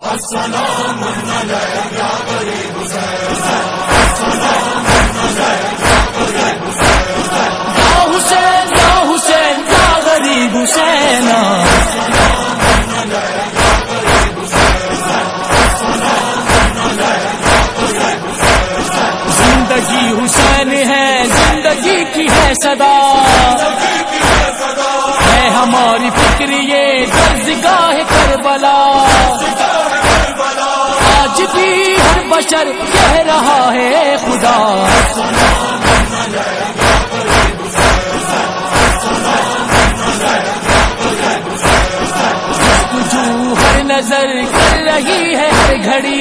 السلام علیک یا غریب حسین، السلام علیک یا غریب حسین، یا حسین یا حسین یا غریب حسین، زندگی حسین ہے، زندگی کی ہے صدا، ہے ہماری فکر یہ درسگاہ کربلا، آج بھی ہر بشر کہہ رہا ہے خدا، جو ہر نظر کر رہی ہے ہر گھڑی،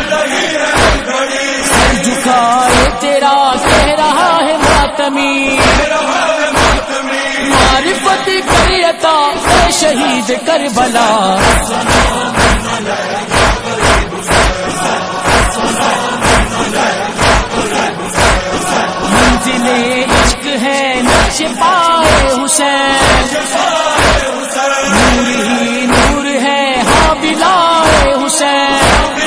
سر جھکائے تیرا کہہ رہا ہے ماتمی، معرفت کر عطا اے شہید کربلا، منزل عشق ہے نقش پائے حسین، نور ہی نور ہے ہاں بلائے حسین،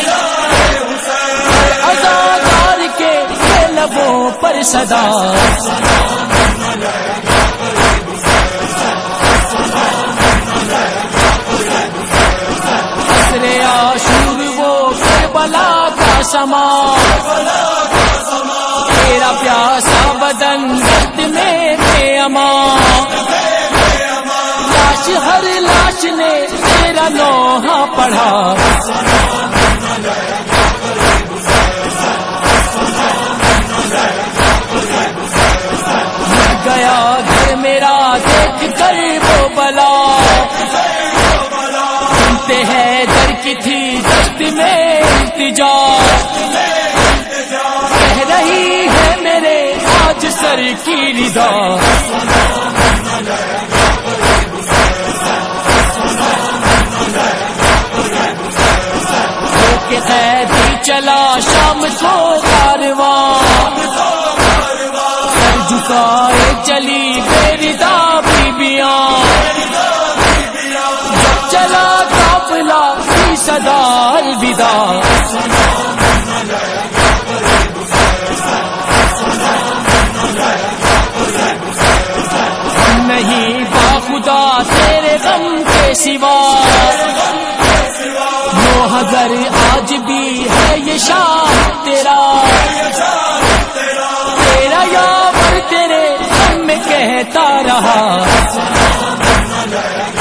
عزادار کے لبوں پر صدا، عصر عاشور وہ کربلا کا سما، تیرا پیاسا بدن درد میں بے امان، لاش ہر لاش نے تیرا لوحہ پڑھا، گیا گھر میرا دیکھ کر وہ بلا، سنتے ہیں در کی تھی دشت میں التجا، کہہ رہی ہے میرے آج سر کی رضا، کہ قیدی چلا شام کو کارواں، سر جھکائے چلی بے رضا بیبیاں، جب چلا قافلہ کی صدا الوداع، نہیں باخدا تیرے غم کے سوا، اگر آج بھی ہے یہ شاہ تیرا، تیرا یاور تیرے غم میں کہتا رہا،